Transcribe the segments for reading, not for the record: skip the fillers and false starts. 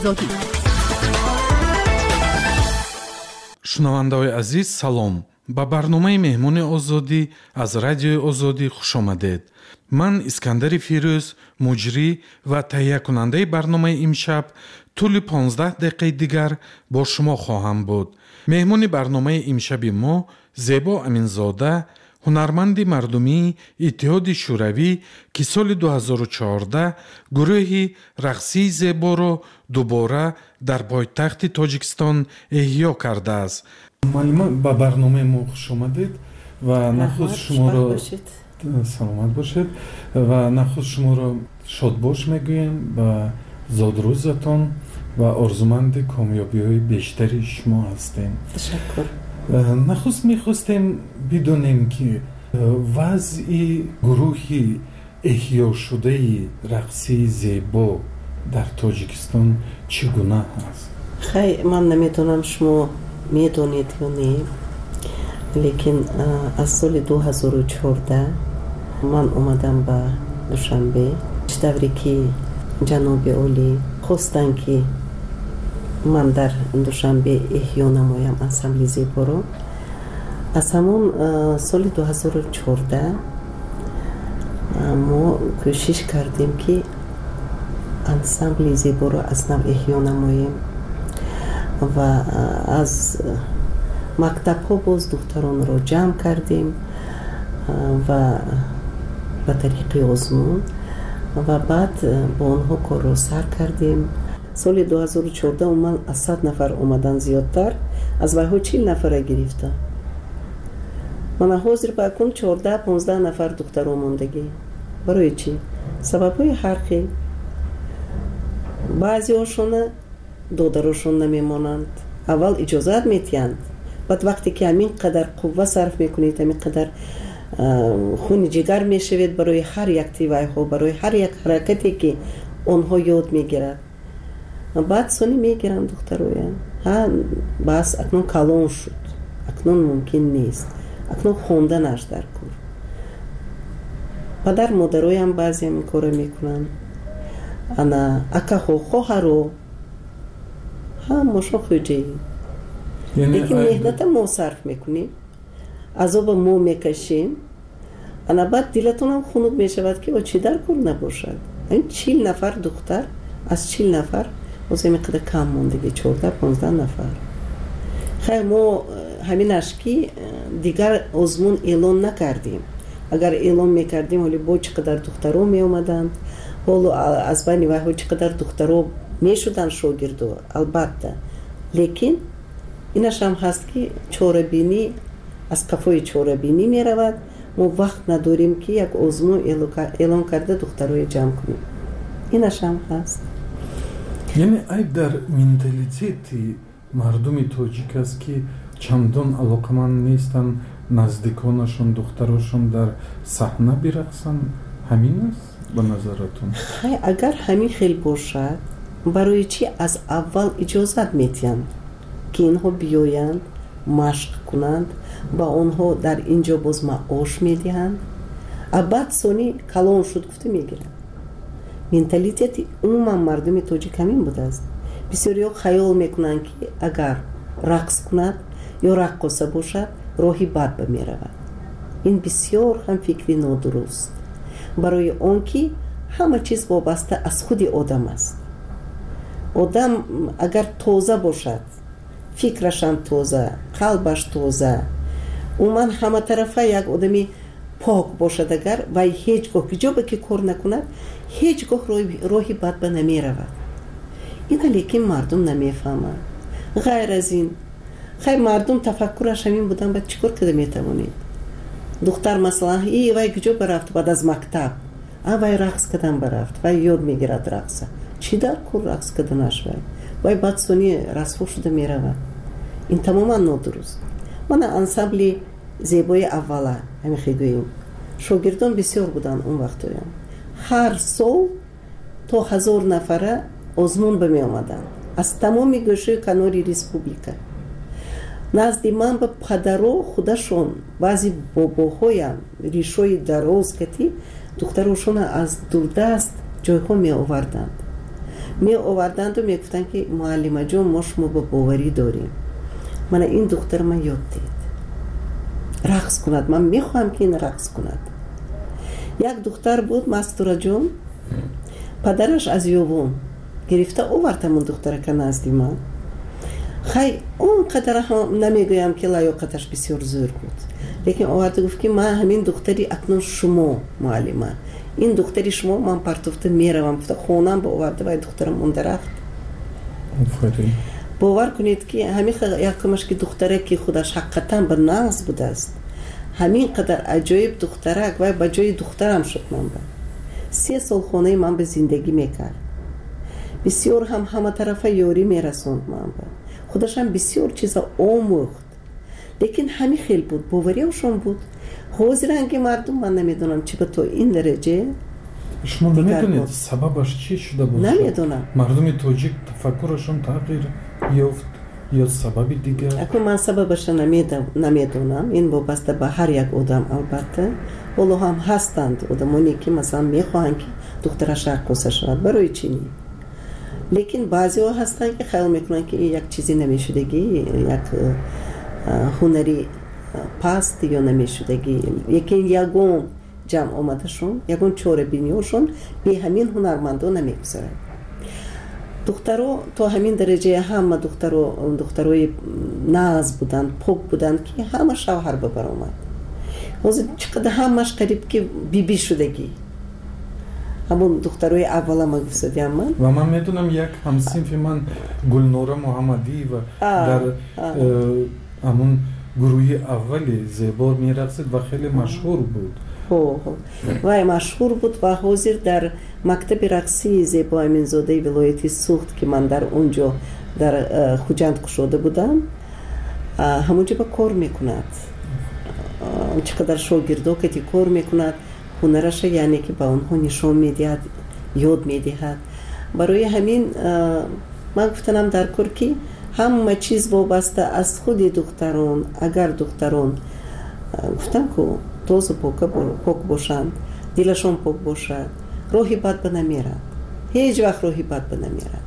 шунавандаҳои азиз салом. ба барномаи меҳмони озодӣ аз радиои озодӣ хушомадед. ман искандари фирӯз муҷрӣ ва таҳиякунандаи барномаи имшаб тӯли 15 дақиқаи дигар бо шумо хоҳам буд. меҳмони барномаи имшаби мо зебо аминзода, ҳунарманди мардумии иттиҳоди шӯравӣ, ки соли 2014 гурӯҳи рақсии зеборо дубора дар пойтахти тоҷикистон эҳё кардааст. маълума ба барномаи мо хуш омадед ва нахуст шуморо саломат бошед ва нахуст шуморо шодбош мегӯем ба зодрӯзатон ва орзуманди комёбиҳои бештари шумо ҳастем. ташаккур. нахуст мехостем бидонем ки вазъи гурӯҳи эҳёшудаи рақсии зебо дар тоҷикистон чӣ гуна ҳаст? хай ман наметонам шумо медонед ё не, лекин аз соли 2014 ман омадам ба душанбе давре ки ҷаноби олӣ хостанд ки ман дар душанбе эҳё намоям ансамбли зеборо. аз ҳамон соли 2014 мо кӯшиш кардем ки ансамбли зеборо аз нав эҳё намоем ва аз мактабҳо боз духтаронро ҷамъ кардем ва ба тариқи озмун ва баъд бо онҳо корро сар кардем. соли 2014 умуман аз 100 нафар омадан зиёдтар, аз вайҳо 40 нафара гирифта. мана ҳозир ба акун 14-15 нафар духтаро мондагӣ. барои чӣ? сабабҳои ҳар хел. баъзеҳошона додарошон намемонанд, аввал иҷозат метиҳанд, баъд вақте ки ҳамин қадар қувва сарф мекунед, ҳамин қадар хуни ҷигар мешавед барои ҳар як тивайҳо, барои ҳар як ҳаракате ки онҳо ёд мегиранд, баъд сони мегиранд духтароя. бас акнун калон шуд, акнун мумкин нест, акнун хонданаш дар кор. падар модароям баъзеам ин кора мекунанд. ана акаҳо хоҳаро мошо хуҷаи лекин меҳната мо сарф мекунем, азоба мо мекашем, ана баъд дилатонам хунук мешавад ки чӣ дар кор набошад. ин 40 нафар духтар аз 40 нафар озир меқадар кам мондагӣ, 14-15 нафар. хай мо ҳаминаш ки дигар озмун эълон накардем. агар эълон мекардем ҳоли бо чӣ қадар духтаро меомаданд, ҳоло аз байни вайҳо чӣ қадар духтаро мешуданд шогирдо, албатта. лекин инашам ҳаст ки чорабинӣ аз қафои чорабинӣ меравад. мо вақт надорем ки як озмун эълон карда духтарои ҷамъ кунем. инашам ҳаст. яъне айб дар менталитети мардуми тоҷик аст ки чандон алоқаманд нестанд наздиконашон духтарошон дар саҳна бирақсанд. ҳамин аст ба назаратон? хай агар ҳамин хел бошад, барои чӣ аз аввал иҷозат метиҳанд ки инҳо биёянд машқ кунанд, ба онҳо дар ин ҷо боз маош медиҳанд, баъд сони калон шуд гуфта мегиранд. менталитети умуман мардуми тоҷик ҳамин будааст. бисёриҳо хаёл мекунанд ки агар рақс кунад ё раққоса бошад, роҳи бад ба меравад. ин бисёр ҳам фикри нодуруст, барои он ки ҳама чиз вобаста аз худи одам аст. одам агар тоза бошад, фикрашам тоза, қалбаш тоза, умуман ҳаматарафа як одами пок бошад, агар вай ҳеҷ гоҳ ҳиҷобе ки кор накунад, ҳеҷ гоҳ роҳи бад ба намеравад. ина лекин мардум намефаҳмад. ғайр аз ин, хай мардум тафаккураш ҳамин будан, баъд чӣ кор карда метавонед? духтар масалан вай куҷо baрафт баъд аз мактаб? вай рақс кардан baрафт, вай ёд мегирад рақса. чӣ дар кор рақс карданаш вай баъд сони расво шуда меравад. ин тамоман нодуруст. мана ансамбли зебои аввала ҳамихе гӯем, шогирдон бисёр буданд он вақтоям. ҳар сол то 1000 нафара озмун ба меомаданд аз тамоми гӯшаи канори республика. назди ман ба падаро худашон, баъзи бобоҳоям ришои дароз кати духтарошона аз дурдаст ҷойҳо меоварданд. می آوردند و می گفتند که معلمه جون ما شما با باوری داریم. من این دختر من یاد دید رقص کند، من میخوام که این رقص کند. یک دختر بود مستوره جون، پدرش از یوون گرفته آوردم اون دختر که نزدی من. خیلی اون قدر هم نمیگویم که لیاقتش بسیار زور بود، لیکن آورده گفت که من همین دختری اکنون شما معلمه، این دختری شما من پرتفته میروم. گفته خونم با آورده و این دخترم اون درخت. باور کنید که همین یکمش که دختره که خودش حقیقتا به نقص بوده است، همین قدر عجایب دخترک و با جای دخترم شد. من با 3 سال خونه من به زندگی میکرد، بسیار هم همه طرفه یاری میرسوند. من با خودش هم بسیار چیزا آموخت، لیکن همین خیلی بود، باوریشون بود. حاضرنگی مردم من نمیدونم چی به تو این درجه. شما نمیدونید سببش چی شده بود؟ نمیدونم. مردم تاجیک تفکرشون تغییر یافت یا سببی دیگه؟ اکنون من سببش نمیدونم، این وابسته به هر یک آدم البته. ولو هم هستند آدمانی که مثلا میخواهند که دخترش رقاصه شود، برای چی نی؟ لیکن بعضی ها هستند که خیال میکنن که یک چیزی نمیشدگی، یک هنری پست یا نمیشدگی، یکون جمع آمده شون، یکون چوره بینیوشون به همین هنرمندو نمیگذاره. دخترو تا همین درجه همه دختروی ناز بودن، پاک بودن که همه شوهر ببر اومد. حاضر چقدر همش قریب که بیبی شدگی. همون دختروی اولا ما گفتیم من. و من میدونم یک همسینف من گلنوره محمدی و در همون گروه اولی زیبا میرقصید و خیلی مشهور بود. و مشهور بود و حاضر در مکتب رقصی زیبا امینزاده ولایتی سوخت که من در اونجا در خوجند کشوده بودم، همونجا با کار میکند. چقدر شاگردها که کار میکند، هنرش یعنی که با اونها نشون میدهد، یاد میدهد. برای همین من گفتنم در کار که همه چیز وابسته از خود دختران. اگر دختران گفتم که توز پاک باشند، دلشون پاک باشد، راهی بد بنمیرند، هیچ وقت راهی بد بنمیرند.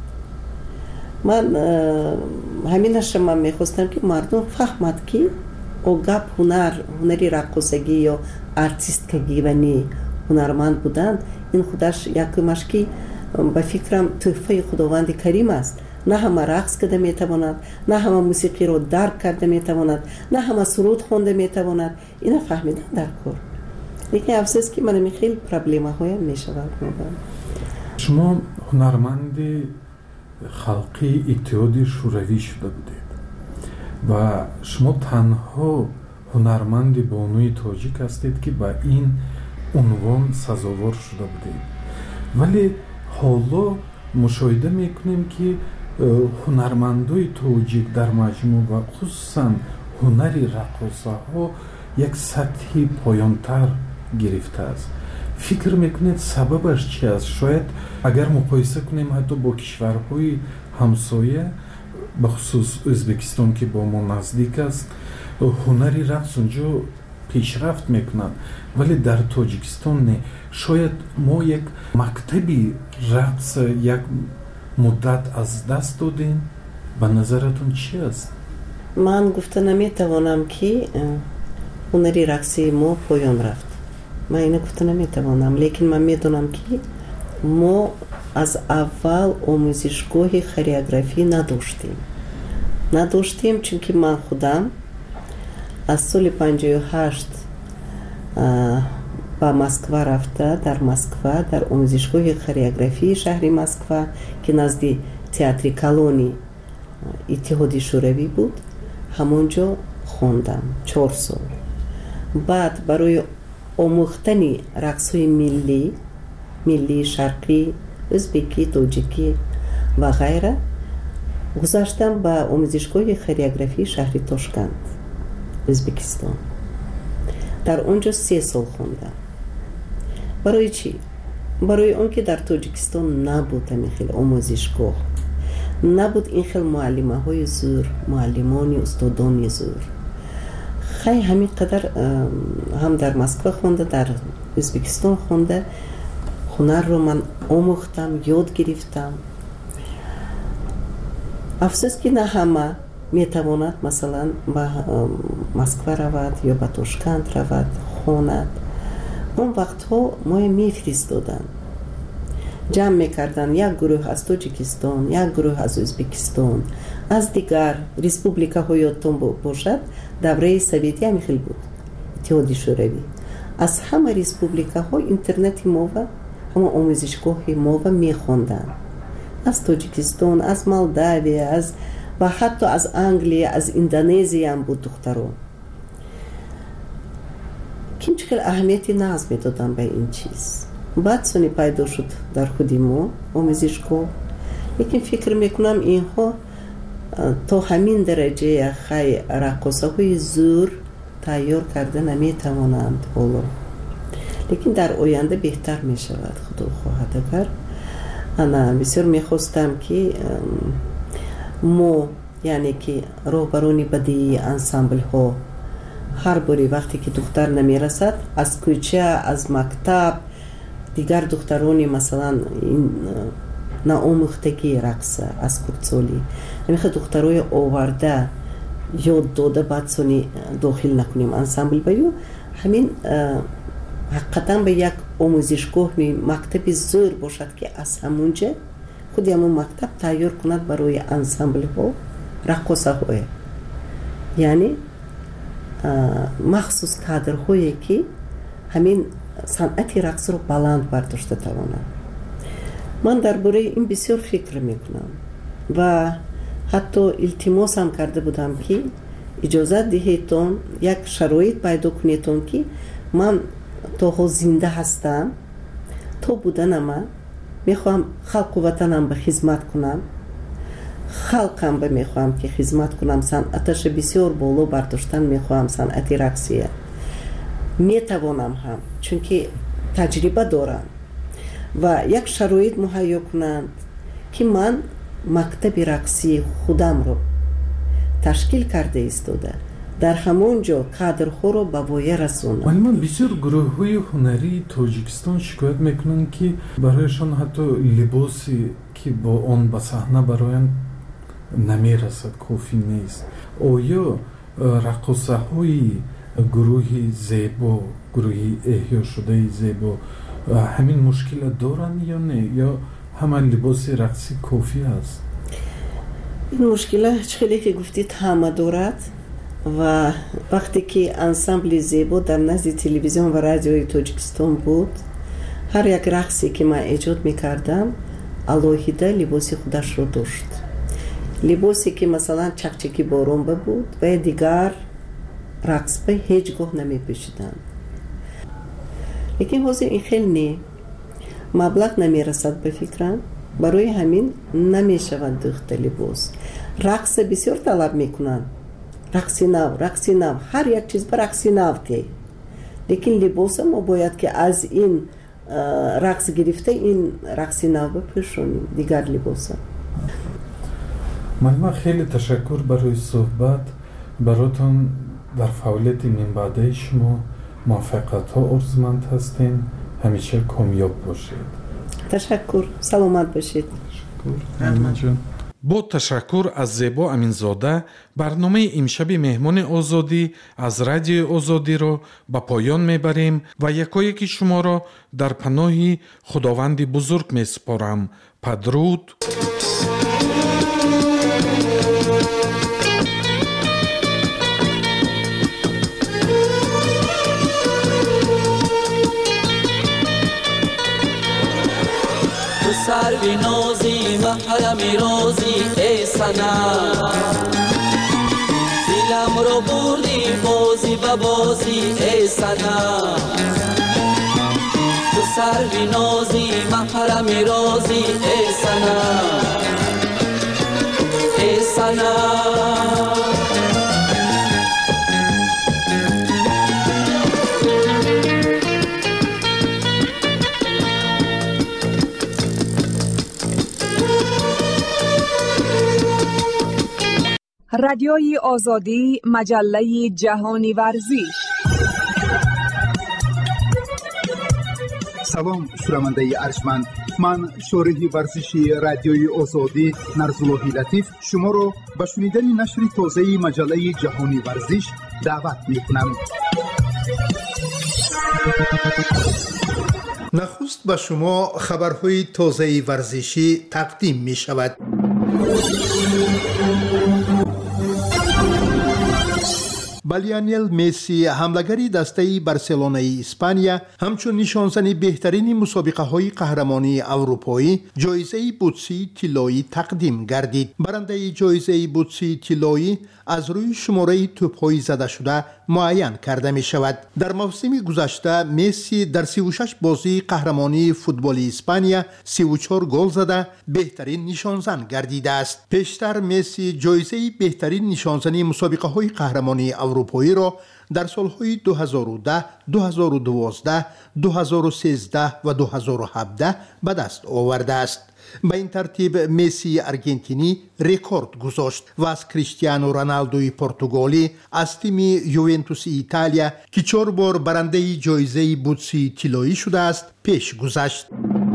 من همینش من میخواستم که مردم فهمد که او گپ هنری رقاصگی یا ارتیستگی و نی هنرمند بودن، این خودش یکمش که به فکرم تحفه خداوند کریم است. نه همه رقص کرده میتواند، نه همه موسیقی رو درک کرده میتواند، نه همه سرود خونده میتواند. اینا فهمیدن در کار. لیکن افسوس که من خیلی پرابلم هایم میشود. شما هنرمند خلقی اتحاد شوروی شده بودید و شما تنها هنرمند بانوی تاجیک هستید که با این عنوان سزاوار شده بودید. ولی حالا مشاهده میکنیم که هنرمندای تاجیک در مجموع و خصوصا هنری رقاصه ها یک سطحی پایانتر گرفته است. فکر میکنید سببش چی است؟ شاید اگر مقایسه کنیم حتی با کشورهای همسایه، به خصوص ازبکستان که با ما نزدیک است، هنری رقص اونجا پیشرفت میکنند، ولی در تاجیکستان نه. شاید ما یک مکتبی رقص یک مدت از دست دادیم. به نظرتون چی است؟ من گفته نمیتوانم که هنری رقصی ما پایان رفت. من اینو گفته نمیتوانم، لیکن من میدونم که ما از اول آموزشگاه خریوگرافی نداشتیم چون که من خودم از سال 58 با مسکو رفته، در مسکو در آموزشگاه خریوگرافی شهر مسکو که نزدیک تئاتر کلونی اتحاد شوروی بود، همونجا خوندم 4 سال. بعد برای آموختن رقص‌های ملی شرقی، ازبکی، تاجیکی و غیره گذاشتم به آموزشگاه خریوگرافی شهر تاشکند، ازبکستان. در اونجا 3 سال خوندم. برای چی؟ برای اون که در تاجیکستان نبود همین خیلی آموزشگاه، نبود این خیلی معلمه های زور، معلمانی استادانی زور. خیلی همین قدر هم در مسکو خونده، در ازبکستان خونده، هنر رو من آموختم، یاد گرفتم. افسوس که نه همه میتواند مثلا به مسکو رود یا به تاشکند رود خواند. اون وقتها ما میفرستادن، جمع میکردن یک گروه از تاجیکستان، یک گروه از ازبکستان، از دیگر ریسپوبلیکا ها یادتون باشد دوره سوویتی همیخیل بود، اتحاد شوروی. از همه ریسپوبلیکا ها اینترنت ما و همه آموزشگاه ما و میخوندن، از تاجیکستان، از مالداوی، و حتی از انگلیه، از اندونزی هم بود دختران. کم چقدر اهمیتی ناز میدادن به این چیز. بعد سونی پیدا شد در خودی ما آموزشگاه، لیکن فکر میکنم اینها تا همین درجه خیلی رقاصه های زور تیار کرده نمیتوانند حالا، لیکن در آینده بهتر میشود خدا خواهد. اگر انا بسیار میخواستم که ما یعنی که راهبران بدیعی انسامبل ها هر باری وقتی که دختر نمیرسد از کوچه، از مکتب، دیگر دخترانی مثلا این ناآموختگی رقص از کردسالی نمیخواد دخترای آورده یاد داده بعد سونی داخل نکنیم انسامبل بیو، همین حقیقتا به یک آموزشگاه مکتب زور باشد که از همونجا خودی همون مکتب تیار کند برای انسامبل ها رقصه های، یعنی مخصوص کادر هایی که همین صنعت رقص رو بلند برداشته توانند. من درباره این بسیار فکر میکنم و حتی التماس هم کرده بودم که اجازه دهیتون یک شرایط پیدا کنیتون که من تا زنده هستم، تا بودنم میخوام خلق و وطنم به خدمت کنم، خلقم به میخوام که خدمت کنم، صنعتش بسیار بالا برداشتن میخوام، صنعت رقصیه میتوانم هم چون که تجربه دارم و یک شرایط مهیا کنند که من مکتب رقصی خودم رو تشکیل کرده ایستاده در همونجا کادرها رو به وایه رسونم. ولی من بسیار گروه های هنری تاجیکستان شکایت میکنن که برایشان حتی لباسی که با آن به صحنه برایان نمیرسد، کافی نیست. آیا رقصه های گروه زیبا، گروه احیا شده زیبا همین مشکل دارن یا نه، یا همه لباس رقصی کافی است؟ این مشکل خیلی که گفتید همه دارد و وقتی که انسامبل زیبا در نزد تلویزیون و رادیوی تاجیکستان بود، هر یک رقصی که من ایجاد میکردم علاهیده لباسی خودش رو داشت، لباسی که مثلا چکچکی بارون بود و دیگر رقص به هیچگاه نمی پوشیدن. لیکن حاضر این خیلی نه مبلغ نمی رسد به فکرم، برای همین نمی شود دوخت لباس. رقص بسیار طلب می کنن، رقصی نو، هر یک چیز به رقصی نو که، لیکن لباس ما باید که از این رقص گرفته این رقصی نو بپوشونیم دیگر لباس. من خیلی تشکر برای صحبت براتون. در فعالیت من بعده شما موفقیت ها آرزومند هستیم، همیشه کامیاب باشید. تشکر، سلامت باشید. تشکر. با تشکر از زیبا امینزاده، برنامه امشب مهمان آزادی از رادیو آزادی را به پایان میبریم و یکایک شما را در پناه خداوند بزرگ میسپارم. پدرود. سروی نازی محرم رازی ای سنم، دلم رو بردی بازی و بازی ای سنم. تو سروی نازی محرم رازی ای سنم، ای سنم. رادیوی آزادی، مجله جهانی ورزش. салом шунавандаи арҷманд, ман шориҳи варзиши радиои озодӣ Нарзуллоҳи Латиф шуморо ба шунидани нашри тозаи маҷаллаи ҷаҳонӣ варзиш даъват мекунам. нахуст ба шумо хабарҳои тозаи варзишӣ тақдим мешавад. Лионел Месси, ҳамлагари дастаи Барселонаи Испания, ҳамчун нишонзани беҳтарини мусобиқаҳои қаҳрамонии аврупоӣ ҷоизаи бутсии тиллоӣ тақдим гардид. барандаи ҷоизаи бутсии тиллоӣ аз рӯи шумораи тӯбҳои задашуда муайян карда мешавад. дар мавсими гузашта Месси дар 36 бозии қаҳрамонии футболи Испания 34 гол зада беҳтарин нишонзан гардидааст. пештар Месси ҷоизаи беҳтарин нишонзани мусобиқаҳои қаҳрамонии аврупоиро дар солҳои 2010, 2012, 2013 ва 2017 ба даст овардааст. ба ин тартиб Мессии аргентинӣ рекорд гузошт ва аз Криштиану Роналдуи португолӣ аз тими Ювентуси Италия, ки 4 бор барандаи ҷоизаи бутсии тиллоӣ шудааст, пеш гузашт.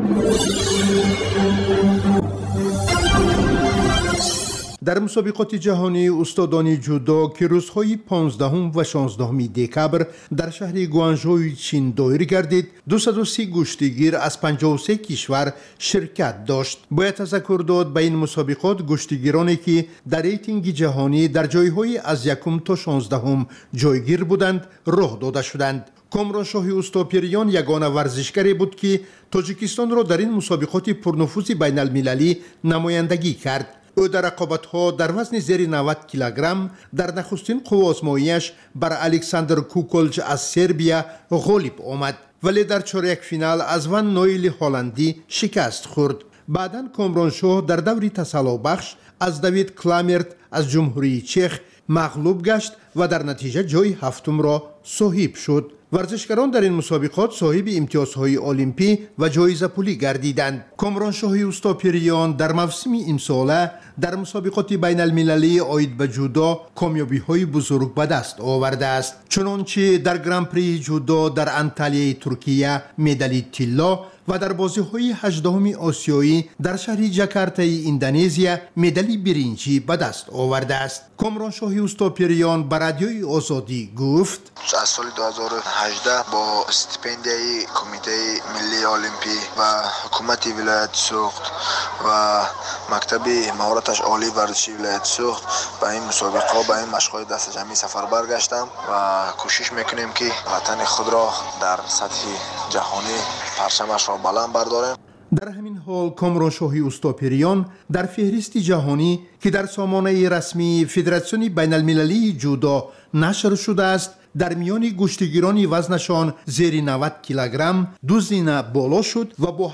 дар мусобиқоти ҷаҳонии устодони ҷудо, ки рӯзҳои 15 ва 16 декабр дар шаҳри Гуанчжоуи Чин доир гардид, 230 гӯштигир аз 53 кишвар ширкат дошт. бояд тазаккур дод ба ин мусобиқот гӯштигироне, ки дар рейтинги ҷаҳонӣ дар ҷойҳои аз 1 то 16 ҷойгир буданд, роҳ дода шуданд. Комроншоҳи Устопириён ягона варзишгаре буд, ки Тоҷикистонро дар ин мусобиқоти пурнуфузи байналмилалӣ намояндагӣ кард. ӯ дар рақобатҳо дар вазни зери 90 килограмм дар нахустин қуввозмоияш бар Александр Куколҷ аз Сербия ғолиб омад, вале дар чорякфинал аз Ван Ноили ҳолландӣ шикаст хӯрд. баъдан Комроншоҳ дар даври тасаллубахш аз Давид Кламерт аз ҷумҳурии Чех мағлуб гашт ва дар натиҷа ҷойи ҳафтумро соҳиб шуд. варзишгарон дар ин мусобиқот соҳиби имтиёзҳои олимпӣ ва ҷоизапулӣ гардиданд. Комроншоҳи Устопириён дар мавсими имсола дар мусобиқоти байналмилалии оид ба ҷудо комёбиҳои бузург ба даст овардааст. чунончи дар гран-прии ҷудо дар Анталияи Туркия медали тилло ва дар бозиҳои 18 осиёӣ дар шаҳри Ҷакартаи Индонезия медали биринҷӣ ба даст овардааст. Комроншоҳи Устопириён ба радиои Озодӣ гуфт: аз соли 2018 бо стипендияи Кумитаи Миллии Олимпӣ ва ҳукумати вилояти Суғд ва мактаби маҳораташ олии варзиши вилояти Суғд ба ин мусобиқа, ба ин машқҳои дастаҷамӣ сафарбар гаштам ва кӯшиш мекунем, ки ватани худро дар сатҳи ҷаҳонӣ парчамашро баланд бардорем. дар ҳамин ҳол Комроншоҳи Устопириён дар феҳристи ҷаҳонӣ, ки дар сомонаи расмии Федератсиони байналмилалии ҷудо нашр шудааст, дар миёни гӯштигирони вазнашон зери 90 килограмм дузина боло шуд ва бо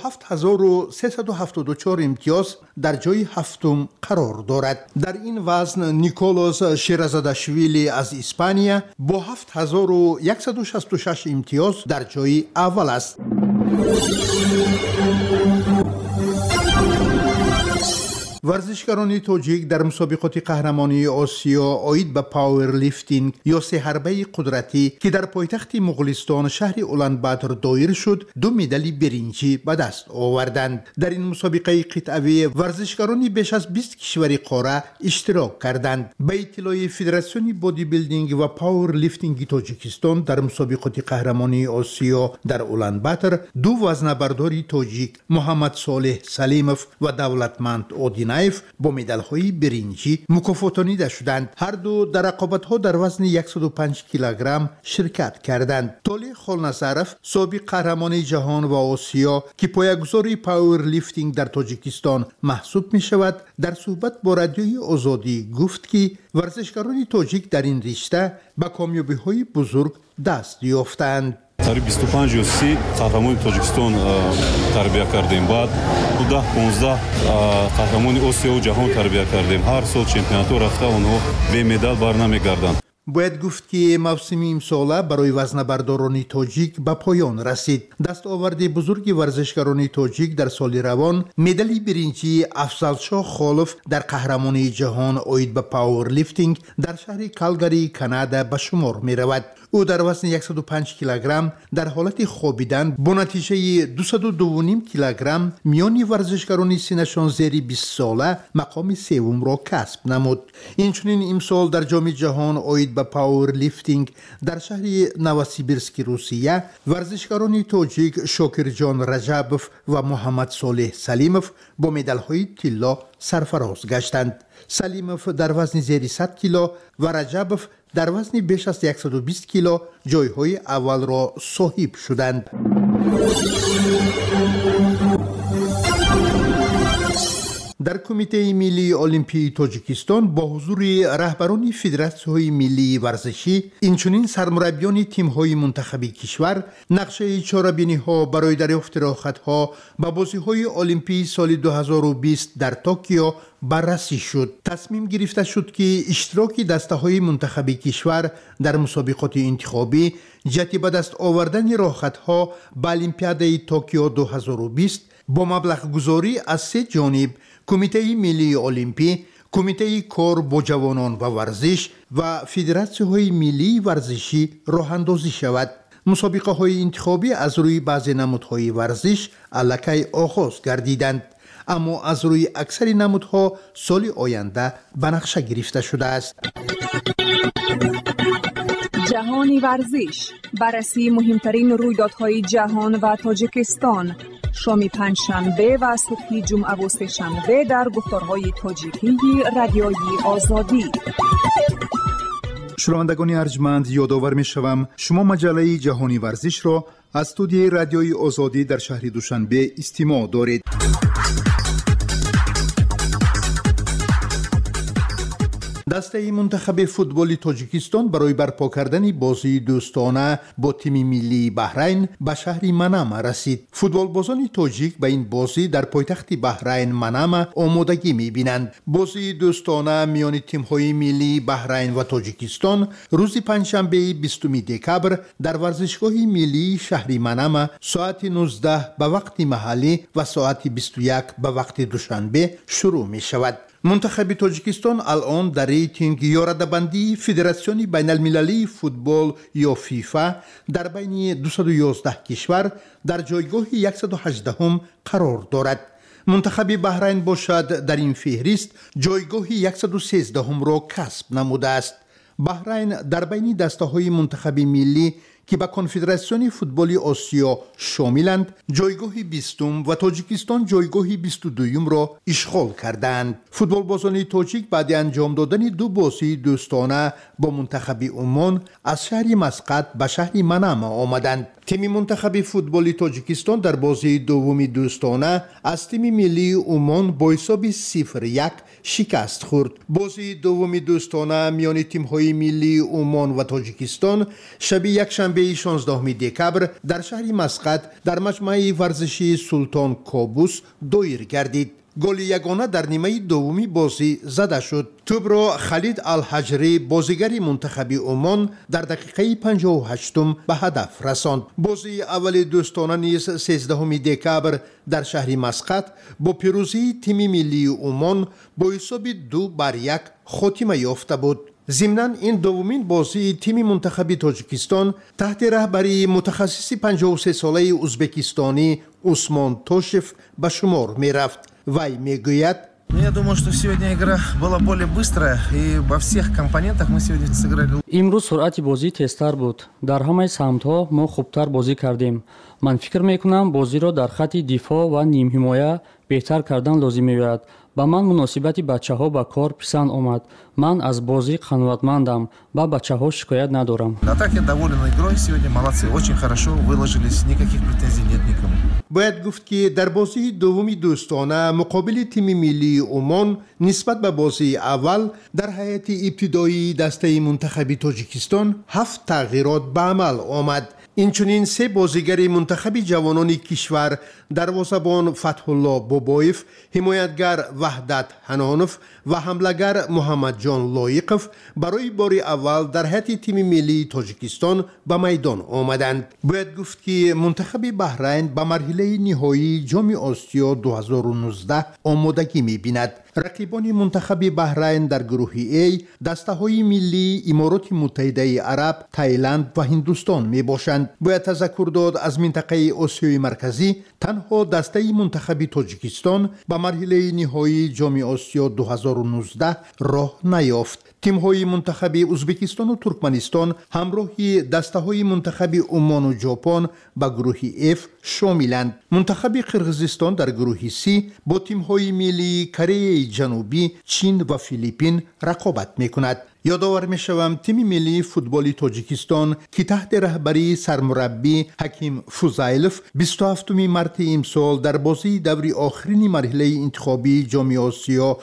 7374 имтиёз дар ҷойи ҳафтум қарор дорад. дар ин вазн Николос Шеразадашвили аз Испания бо 7166 имтиёз дар ҷойи аввал аст. варзишгарони тоҷик дар мусобиқоти қаҳрамонии Осиё оид ба пауэрлифтинг ё сеҳарбаи қудратӣ, ки дар пойтахти Муғулистон шаҳри Улан-Батор доир шуд, 2 медали биринҷӣ ба даст оварданд. дар ин мусобиқаи қитъавӣ варзишгарони беш аз 20 кишвари қора иштирок карданд. ба иттилои Федератсиони бодибилдинг ва пауэрлифтинги Тоҷикистон, дар мусобиқоти қаҳрамонии Осиё дар Улан-Батор 2 вазнабардори тоҷик Муҳаммад Солеҳ Салимов ва Давлатманд Одина бо медалҳои биринҷӣ мукофотонида шуданд. ҳарду дар рақобатҳо дар вазни 105 килограмм ширкат карданд. Толеҳ Холназаров, собиқ қаҳрамони ҷаҳон ва Осиё, ки поягузори пауэрлифтинг дар Тоҷикистон маҳсуб мешавад, дар суҳбат бо радиои Озодӣ гуфт, ки варзишгарони тоҷик дар ин ришта ба комёбиҳои бузург даст ёфтаанд. Сари 25 ё 30 қаҳрамони Тоҷикистон тарбия кардем. Баъд 10-15 қаҳрамони Осиёву ҷаҳон тарбия кардем. Ҳар сол чемпионатҳо рафта онҳо бе медал бар намегарданд. باید گفت که موسم امساله برای وزنه‌برداران تاجیک به پایان رسید. دستاورد بزرگ ورزشکاران تاجیک در سال روان مدال برنجی افضلشاه خالف در قهرمانی جهان اوید به پاور لیفتینگ در شهر کالگاری کانادا به شمار می رود. او در وزن 105 کیلوگرم در حالت خوابیدن با نتیجه 202.5 کیلوگرم میان ورزشکاران سنشان زیر 20 ساله مقام سوم را کسب نمود. اینچنین امسال در جام جهان اوید به پاور لیفتینگ در شهر نوسیبیرسک روسیه ورزشکاران تاجیک شاکرجان رجبوف و محمد صالح سلیموف با مدال‌های طلا سرفراز گشتند. سلیموف در وزن زیر 100 کیلو و رجبوف در وزن بیش از 120 کیلو جایهای اول را صاحب شدند. در کمیته ملی المپی تاجیکستان با حضور رهبران فدراسیون ملی ورزشی اینچنین سرمربیان تیم‌های منتخبی کشور نقشه چاره‌بینی‌ها برای دریافت راحت‌ها به بازی‌های المپی سال 2020 در توکیو بررسی شد. تصمیم گرفته شد که اشتراک دسته‌های منتخبی کشور در مسابقات انتخابی جهت به دست آوردن راحت‌ها به المپیاد توکیو 2020 با مبلغ گذاری از 3 جانب کمیته ملی المپی، کمیته کار با جوانان و ورزش و فدراسیون ملی ورزشی راه اندازی شود. مسابقه های انتخابی از روی بعضی نمودهای ورزش الکی آغاز گردیدند، اما از روی اکثر نمودها سال آینده به نقشه گرفته شده است. جهانی ورزش، بررسی مهمترین رویدادهای جهان و تاجیکستان، شام پنجشنبه و صبح جمعه و سه‌شنبه در گفتارهای تاجیکی رادیوی آزادی. شنوندگان ارجمند، یادآور می‌شوم شما مجله جهانی ورزش را از استودیوی رادیوی آزادی در شهر دوشنبه استماع دارید. دسته منتخب فوتبال تاجیکستان برای برپا کردن بازی دوستانه با تیم ملی بحرین به شهر منامه رسید. فوتبالبازان تاجیک به این بازی در پایتخت بحرین منامه آمادگی می‌بینند. بازی دوستانه میان تیم‌های ملی بحرین و تاجیکستان روز پنجشنبه 20 دکبر در ورزشگاه ملی شهر منامه ساعت 19 به وقت محلی و ساعت 21 به وقت دوشنبه شروع می‌شود. منتخب تاجیکستان الان در ریتینگ یا رده‌بندی فدراسیون بین المللی فوتبال یا فیفا در بین 211 کشور در جایگاه 118 قرار دارد. منتخب بحرین باشد در این فهرست جایگاه 113 را کسب نموده است. بحرین در بین دسته‌های منتخب ملی که به کنفدراسیون فوتبال آسیا شاملند جایگاه 20 و تاجیکستان جایگاه 22 را اشغال کردند. فوتبالبازان تاجیک بعد انجام دادن 2 بازی دوستانه با منتخب عمان از شهر مسقط به شهر منامه آمدند. تیم منتخب فوتبال تاجیکستان در بازی دومی دوستانه از تیم ملی عمان با حساب 0-1 شکست خورد. بازی دومی دوستانه میان تیم‌های ملی عمان و تاجیکستان شب یکشنبه 16 دکبر در شهر مسقط در مجمع ورزشی سلطان کابوس دایر گردید. گل یگانه در نیمه دومی بازی زده شد. توپ را خالد الحجری بازیگر منتخب عمان در دقیقه 58 به هدف رساند. بازی اول دوستانه نیز 13 دکبر در شهر مسقط با پیروزی تیم ملی عمان با حساب 2-1 خاتمه یافته بود. ضمناً این دومین بازی تیم منتخب تاجیکستان تحت رهبری متخصص 53 ساله ازبکستانی عثمان توشев به شمار می رفت. وی می گوید Я думаю, что сегодня игра была более быстрая и во всех компонентах мы сегодня сыграли. имрӯз суръати бозӣ тезтар буд. дар ҳамаи самтҳо мо хубтар бозӣ кардем. ман фикр мекунам бозиро дар хатти дифоъ ва нимҳимоя беҳтар кардан лозим меояд. ба ман муносибати бачаҳо ба кор писанд омад. ман аз бозӣ қаноатмандам. ба бачаҳо шикоят надорам. А так я доволен игрой сегодня. Молодцы, очень хорошо выложились. Никаких претензий нет никому. باید گفت که در بازی دومی دوستانه مقابل تیم ملی عمان نسبت به بازی اول در هیئت ابتدایی دسته منتخب تاجیکستان 7 تغییرات به عمل آمد. اینچنین سه بازیگر منتخب جوانان کشور دروازه‌بان فتح‌الله بابایف، حمایتگر وحدت حنانف و حمله‌گر محمد جان لایقов برای بار اول در هیئت تیم ملی تاجیکستان به میدان آمدند. باید گفت که منتخب بحرین به مرحله نهایی جام آسیا 2019 آمادگی می‌بیند. رقیبان منتخب بحرین در گروه A دسته‌های ملی امارات متحده عرب، تایلند و هندوستان میباشند. باید تذکر داد از منطقه آسیای مرکزی تنها دسته منتخب تاجیکستان به مرحله نهایی جام آسیا 2019 راه نیافت. تیم‌های منتخب ازبکستان و ترکمنستان همراه دسته‌های منتخب عمان و ژاپن به گروه F شاملند. منتخب قرقیزستان در گروه C با تیم‌های ملی کره جنوبی، چین و فیلیپین رقابت می‌کند. یادآور می‌شوم تیم ملی فوتبال تاجیکستان که تحت رهبری سرمربی حکیم فوزایلوف 27 مارس امسال در بازی دور آخرین مرحله انتخابی جام آسیا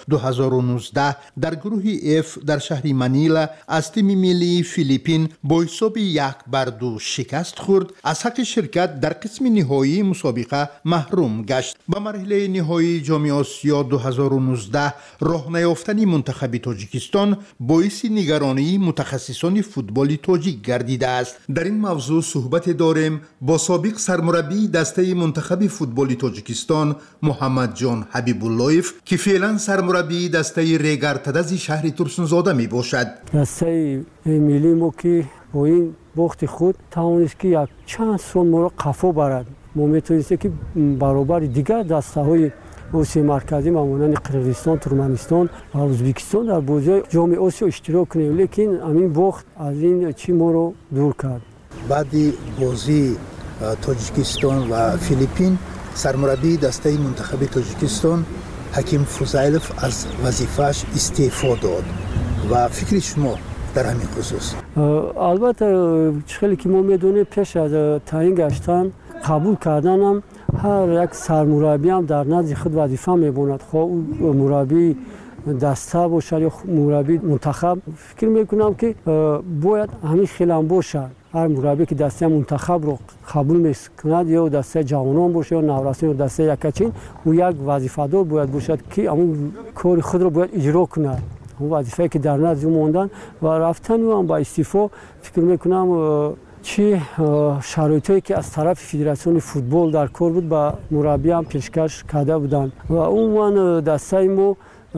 2019 در گروه F در شهر منیلا از تیم ملی فیلیپین با حساب 1-2 شکست خورد، از حق شرکت در قسم نهایی مسابقه محروم گشت. به مرحله نهایی جام آسیا 2019 راه نیافتن منتخب تاجیکستان باعث نگرانی متخصصان فوتبال تاجیک گردیده است. در این موضوع صحبت داریم با سابق سرمربی دسته منتخب فوتبال تاجیکستان محمد جان حبیب اللهیف که فعلا سرمربی دسته ریگارتدز شهر ترسنزاده می باشد. دسته ملی ما که با این باخت خود توانست که یک چند سال ما را قفا برد. ما میتونیم که برابر دیگر دسته های آسیای مرکزی مانند قرقیزستان، ترکمنستان و ازبکستان در بازی جام آسیا اشتراک کنیم، لیکن همین باخت از این چی ما رو دور کرد. بعد بازی تاجیکستان و فیلیپین سرمربی دسته منتخب تاجیکستان حکیم فوزایلوف از وظیفه‌اش استعفا داد و فکر شما در همین خصوص؟ البته خیلی که ما میدونیم پیش از تعیین گشتن قبول کردنم هر یک سرمربی هم در نزد خود وظیفه میبوند، خواه او مربی دسته باشه یا مربی منتخب. فکر میکنم که باید همین خیلی هم باشه، هر مربی که دسته منتخب رو قبول میکند یا دسته جوانان باشه یا نورسان یا دسته یکچین، او یک وظیفه دار باید باشد که همون کار خود رو باید اجرا کند، اون وظیفه که در نزد موندن و رفتن و هم با استعفا. فکر میکنم چی شرایطی که از طرف فدراسیون فوتبال در کار بود با مربی هم پیشکش کرده بودند و عموما دسته ما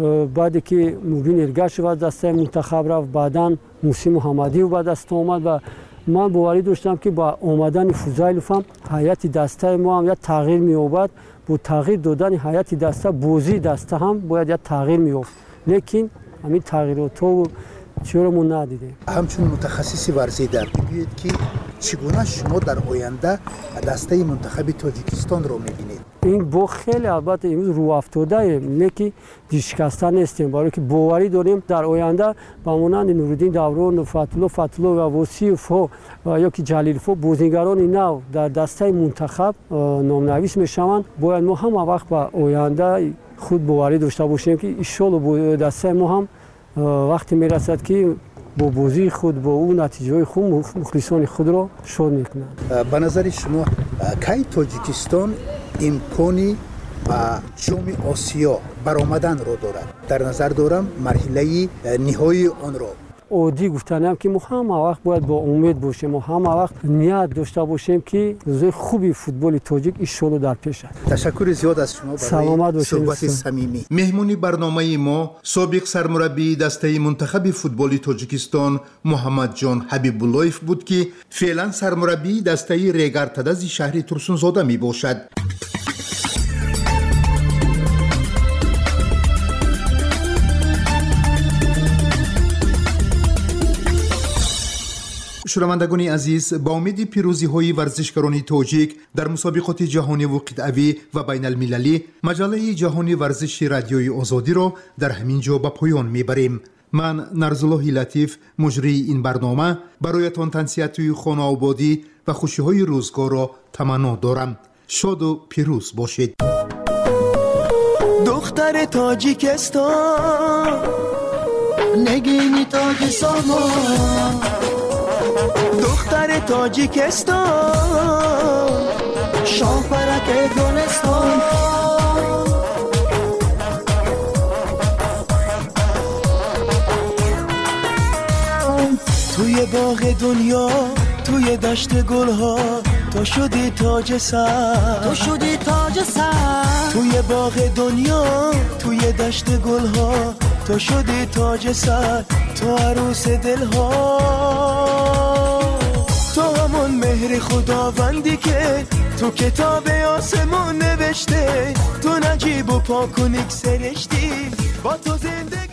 بعد که مبین ارگشت و دسته منتخب رفت، بعدا موسی محمدی و بعد دست آمد و من باوری داشتم که با آمدن فوزایلوف هم هیئت دسته ما هم یک تغییر می‌یابد. با تغییر دادن هیئت دسته بازی دسته هم باید یک تغییر می‌یافت، لیکن همین تغییرات رو چرا ما ندیدیم؟ همچون متخصص ورزیده بگویید که چگونه شما در آینده دسته منتخب تاجیکستان رو می‌بینید؟ این با خیلی البته امروز رو افتاده ایم، لیکن شکسته نیستیم، برای که باوری داریم در آینده با مانند نورالدین دوران، فتح‌الله و وصیف و یا که جلیل فو بازیگران نو در دسته منتخب نام‌نویس میشوند. باید ما هم وقت با آینده خود باوری داشته باشیم که ان شاءالله دسته ما هم وقتی میرسد که با بازی خود با اون نتیجه خود مخلصان خود را شاد میکنند. به نظر شما کی تاجیکستان امکانی با جام آسیا برآمدن را دارد؟ در نظر دارم مرحله نهایی آن را. عادی گفتنم که ما هم وقت باید با امید باشیم، ما هم وقت نیت داشته باشیم که روزای خوبی فوتبال تاجیک ان شاءالله در پیش است. تشکر زیاد از شما برای صحبت صمیمی. مهمون برنامه ما سابق سرمربی دسته منتخب فوتبال تاجیکستان محمد جان حبیب اللهیف بود که فعلا سرمربی دسته ریگارتدز شهر ترسنزاده می باشد. شنوندگان عزیز، با امید پیروزی های ورزشکاران تاجیک در مسابقات جهانی و قطعی و بین المللی، مجله جهانی ورزش رادیوی آزادی را در همین جا به پایان میبریم. من نرزالله لطیف مجری این برنامه برایتان تنسیت خانه آبادی و خوشی های روزگار را تمنا دارم. شاد و پیروز باشید. دختر تاجیکستان نگینی تاج سامان دختر تاجیکستان، شاهپرک گلستان. توی باغ دنیا، توی دشت گلها، تو شدی تاج سر، تو شدی تاج سر. توی باغ دنیا، توی دشت گلها، تو شدی تاج سر، تو عروس دلها. تو همون مهر خداوندی که تو کتاب آسمون نوشته، تو نجیب و پاک و نیک سرشتی، با تو زنده